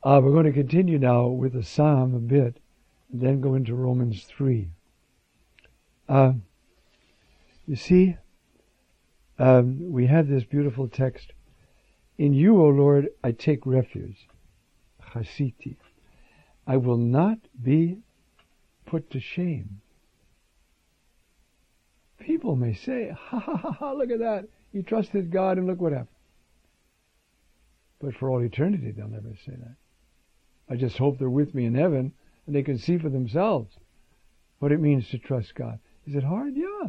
We're going to continue now with the Psalm a bit, and then go into Romans 3. You see, we have this beautiful text. In you, O Lord, I take refuge. Chasiti. I will not be put to shame. People may say, ha ha ha ha, look at that. He trusted God and look what happened. But for all eternity, they'll never say that. I just hope they're with me in heaven and they can see for themselves what it means to trust God. Is it hard? Yeah.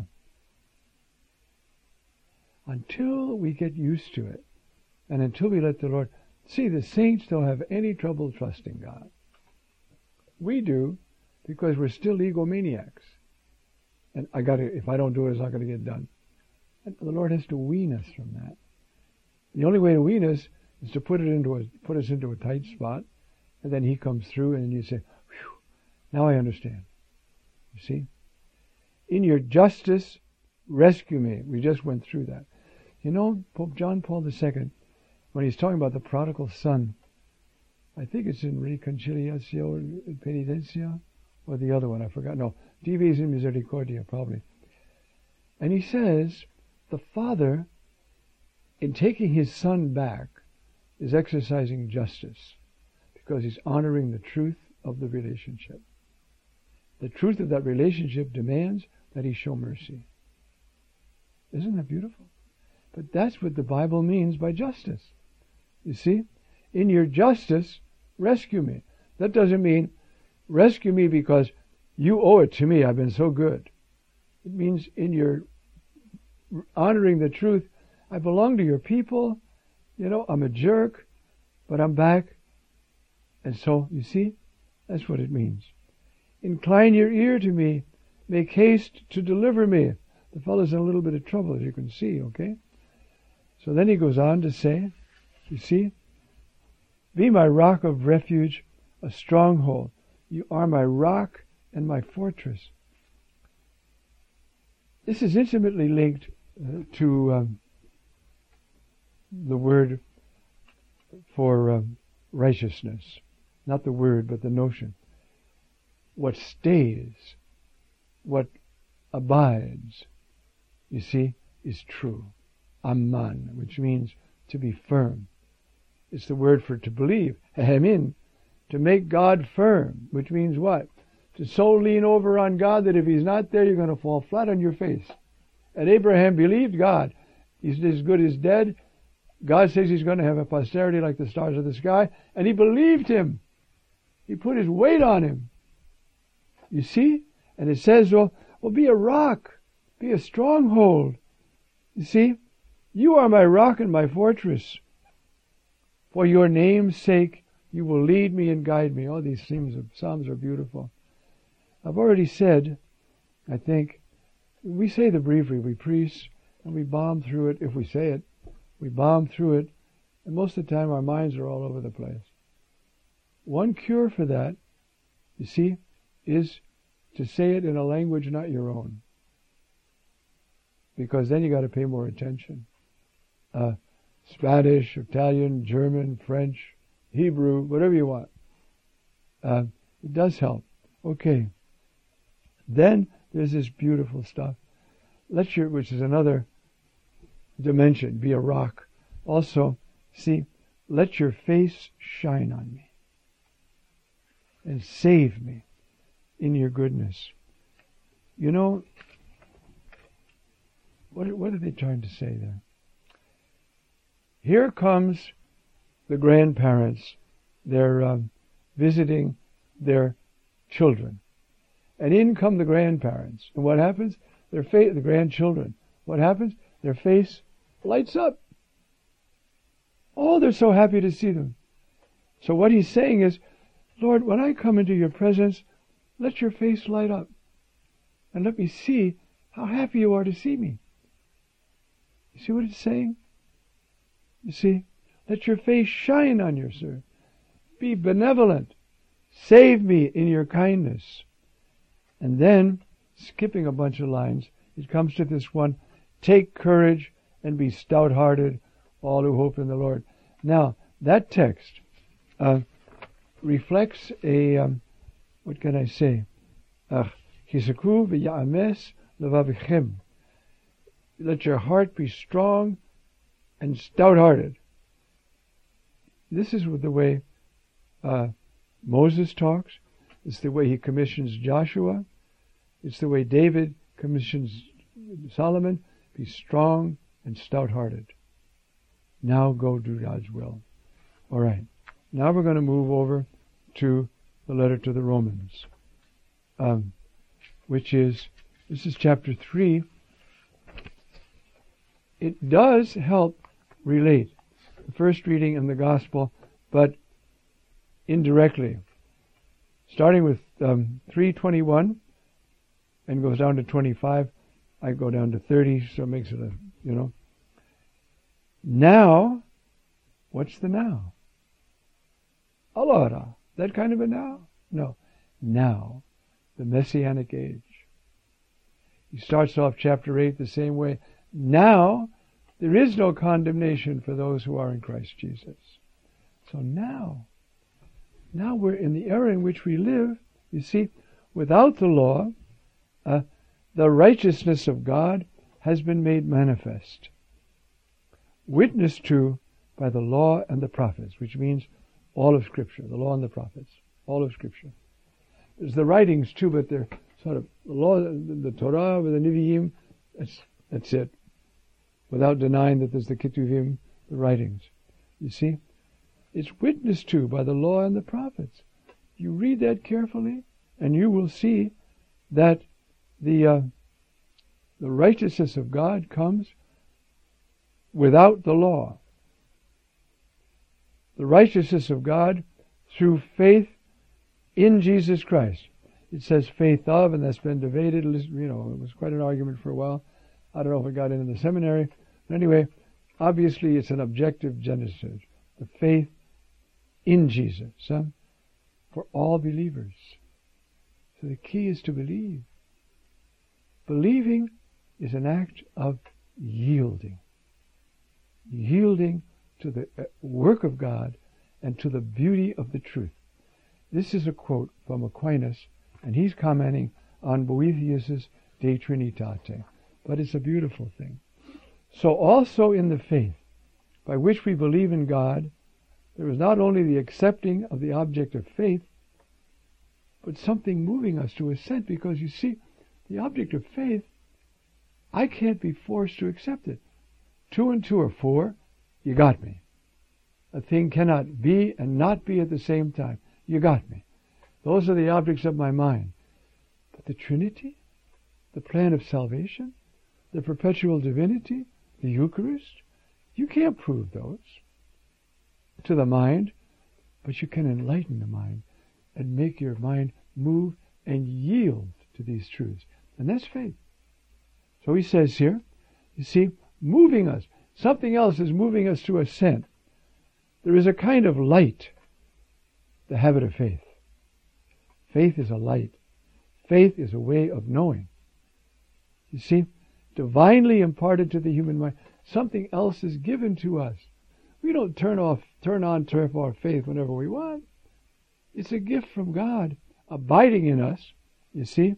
Until we get used to it, and until we let the Lord see, the saints don't have any trouble trusting God. We do, because we're still egomaniacs. And if I don't do it, it's not going to get done. And the Lord has to wean us from that. The only way to wean us is to put us into a tight spot, and then He comes through, and you say, "Whew, now I understand." You see? In your justice, rescue me. We just went through that. You know, Pope John Paul II, when he's talking about the prodigal son, I think it's in Reconciliatio et Penitentia, or the other one, I forgot. No, Dives in Misericordia, probably. And he says, the father, in taking his son back, is exercising justice, because he's honoring the truth of the relationship. The truth of that relationship demands that he show mercy. Isn't that beautiful? But that's what the Bible means by justice. You see? In your justice, rescue me. That doesn't mean rescue me because you owe it to me, I've been so good. It means in your honoring the truth, I belong to your people, I'm a jerk, but I'm back. And so, you see, that's what it means. Incline your ear to me, make haste to deliver me. The fellow's in a little bit of trouble, as you can see, okay? So then he goes on to say, you see, be my rock of refuge, a stronghold. You are my rock and my fortress. This is intimately linked to the word for righteousness. Not the word, but the notion. What stays, what abides, you see, is true. Amman, which means to be firm. It's the word for to believe. Hemin, to make God firm, which means what? To so lean over on God that if He's not there, you're going to fall flat on your face. And Abraham believed God. He's as good as dead. God says He's going to have a posterity like the stars of the sky, and he believed Him. He put his weight on Him. You see? And it says, well, be a rock, be a stronghold. You see? You are my rock and my fortress. For your name's sake, you will lead me and guide me. All these psalms are beautiful. I've already said, I think, we say the breviary, we preach, and we bomb through it. If we say it, we bomb through it, and most of the time our minds are all over the place. One cure for that, you see, is to say it in a language not your own. Because then you got to pay more attention. Spanish, Italian, German, French, Hebrew, whatever you want. It does help. Okay. Then there's this beautiful stuff. Which is another dimension, be a rock. Also, see, let your face shine on me and save me in your goodness. You know, what are they trying to say there? Here comes the grandparents. They're visiting their children. And in come the grandparents. And what happens? The grandchildren. What happens? Their face lights up. Oh, they're so happy to see them. So what he's saying is, Lord, when I come into your presence, let your face light up. And let me see how happy you are to see me. You see what it's saying? You see? Let your face shine on your servant. Be benevolent. Save me in your kindness. And then, skipping a bunch of lines, it comes to this one, take courage and be stout-hearted, all who hope in the Lord. Now, that text, reflects a, what can I say? Chisaku v'ya'ames levavichem. Let your heart be strong and stout-hearted. This is the way Moses talks. It's the way he commissions Joshua. It's the way David commissions Solomon. Be strong and stout-hearted. Now go do God's will. All right. Now we're going to move over to the letter to the Romans, this is chapter 3. It does help relate the first reading in the Gospel, but indirectly. Starting with 3:21 and goes down to 25. I go down to 30, so it makes it Now, what's the now? Allora, that kind of a now? No. Now, the Messianic age. He starts off chapter 8 the same way. Now, there is no condemnation for those who are in Christ Jesus. So now we're in the era in which we live. You see, without the law, the righteousness of God has been made manifest, witnessed to by the law and the prophets, which means all of Scripture, the law and the prophets, all of Scripture. There's the writings too, but they're sort of the law, the Torah, with the Nevi'im. That's it. Without denying that there's the Ketuvim, the writings. You see, it's witnessed to by the law and the prophets. You read that carefully, and you will see that the righteousness of God comes without the law. The righteousness of God through faith in Jesus Christ. It says faith of, and that's been debated. It was quite an argument for a while. I don't know if it got into the seminary. But anyway, obviously it's an objective genesis. The faith in Jesus for all believers. So the key is to believe. Believing is an act of yielding. Yielding to the work of God and to the beauty of the truth. This is a quote from Aquinas, and he's commenting on Boethius' De Trinitate. But it's a beautiful thing. So also in the faith by which we believe in God, there is not only the accepting of the object of faith, but something moving us to assent, because you see, the object of faith, I can't be forced to accept it. 2 and 2 are 4. You got me. A thing cannot be and not be at the same time. You got me. Those are the objects of my mind. But the Trinity, the plan of salvation, the perpetual divinity, the Eucharist, you can't prove those to the mind, but you can enlighten the mind and make your mind move and yield to these truths. And that's faith. So he says here, you see, moving us. Something else is moving us to assent. There is a kind of light, the habit of faith. Faith is a light. Faith is a way of knowing. You see, divinely imparted to the human mind. Something else is given to us. We don't turn on, turn off faith whenever we want. It's a gift from God, abiding in us. You see,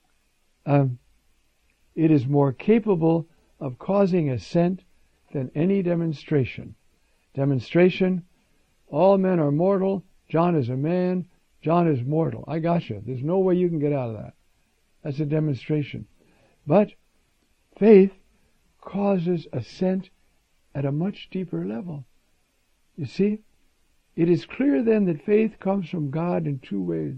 it is more capable of causing assent than any demonstration. Demonstration, all men are mortal, John is a man, John is mortal. I got you. There's no way you can get out of that. That's a demonstration. But faith causes assent at a much deeper level. You see, it is clear then that faith comes from God in 2 ways.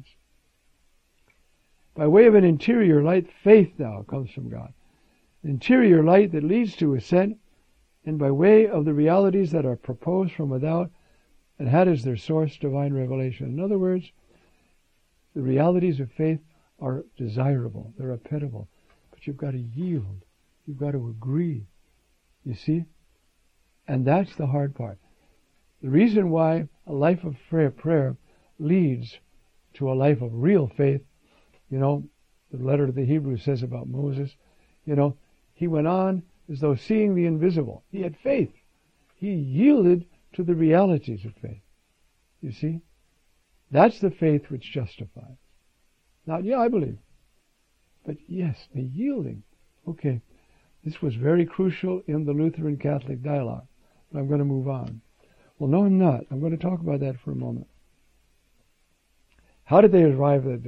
By way of an interior light, faith now comes from God. Interior light that leads to assent, and by way of the realities that are proposed from without and had as their source divine revelation. In other words, the realities of faith are desirable, they're appetible, but you've got to yield, you've got to agree, you see? And that's the hard part. The reason why a life of prayer leads to a life of real faith, the letter to the Hebrews says about Moses, he went on as though seeing the invisible. He had faith. He yielded to the realities of faith. You see? That's the faith which justifies. Not, yeah, I believe. But yes, the yielding. Okay, this was very crucial in the Lutheran Catholic dialogue. But I'm going to move on. Well, no, I'm not. I'm going to talk about that for a moment. How did they arrive at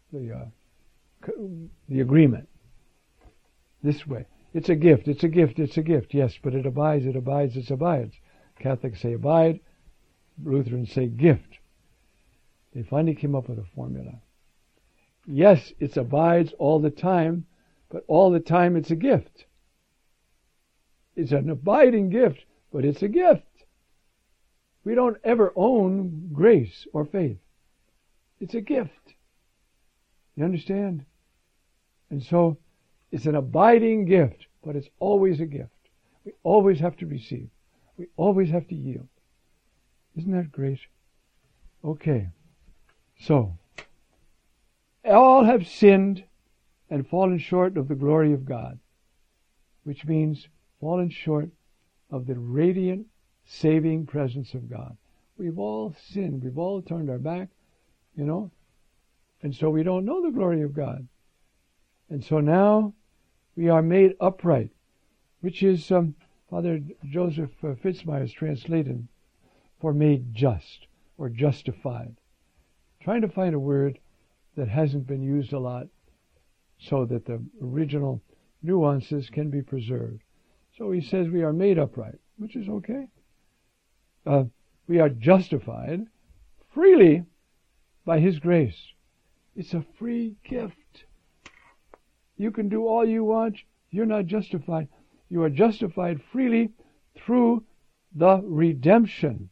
the agreement? This way. It's a gift, it's a gift, it's a gift. Yes, but it abides, it abides, it abides. Catholics say abide, Lutherans say gift. They finally came up with a formula. Yes, it abides all the time, but all the time it's a gift. It's an abiding gift, but it's a gift. We don't ever own grace or faith. It's a gift. You understand? And so, it's an abiding gift, but it's always a gift. We always have to receive. We always have to yield. Isn't that great? Okay. So, all have sinned and fallen short of the glory of God, which means fallen short of the radiant, saving presence of God. We've all sinned. We've all turned our back, and so we don't know the glory of God. And so now we are made upright, which is Father Joseph Fitzmyers translated for made just or justified. Trying to find a word that hasn't been used a lot so that the original nuances can be preserved. So he says we are made upright, which is okay. We are justified freely by His grace. It's a free gift. You can do all you want. You're not justified. You are justified freely through the redemption.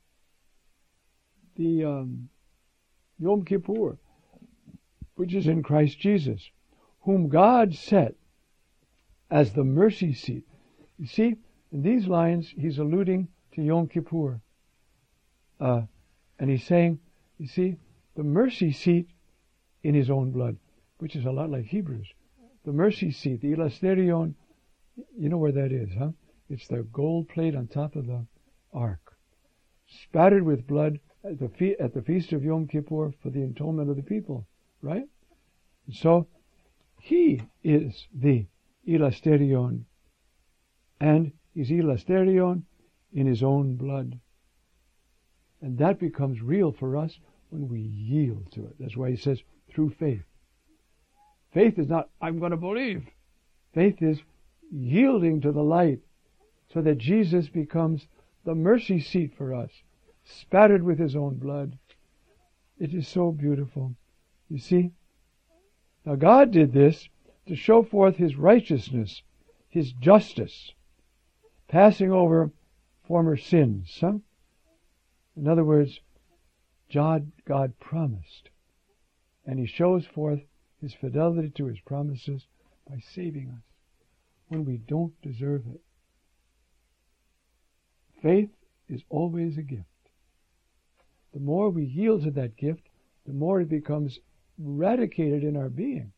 The Yom Kippur, which is in Christ Jesus, whom God set as the mercy seat. You see, in these lines, he's alluding to Yom Kippur. And he's saying, you see, the mercy seat in His own blood, which is a lot like Hebrews. The mercy seat, the Elasterion, you know where that is, huh? It's the gold plate on top of the ark, spattered with blood at the feast of Yom Kippur for the atonement of the people, right? And so, He is the Elasterion, and He's Elasterion in His own blood. And that becomes real for us when we yield to it. That's why he says, through faith. Faith is not, I'm going to believe. Faith is yielding to the light so that Jesus becomes the mercy seat for us, spattered with His own blood. It is so beautiful. You see? Now God did this to show forth His righteousness, His justice, passing over former sins. Huh? In other words, God promised, and He shows forth His fidelity to His promises by saving us when we don't deserve it. Faith is always a gift. The more we yield to that gift, the more it becomes radicated in our being.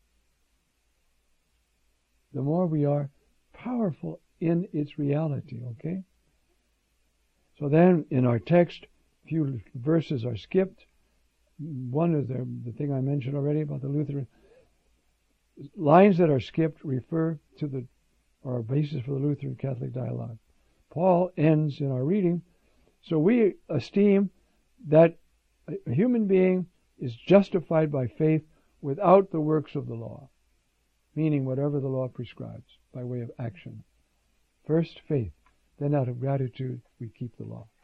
The more we are powerful in its reality, okay? So then, in our text, a few verses are skipped. One is the thing I mentioned already about the Lutheran. Lines that are skipped refer to our basis for the Lutheran Catholic dialogue. Paul ends in our reading, so we esteem that a human being is justified by faith without the works of the law, meaning whatever the law prescribes by way of action. First, faith. Then out of gratitude, we keep the law.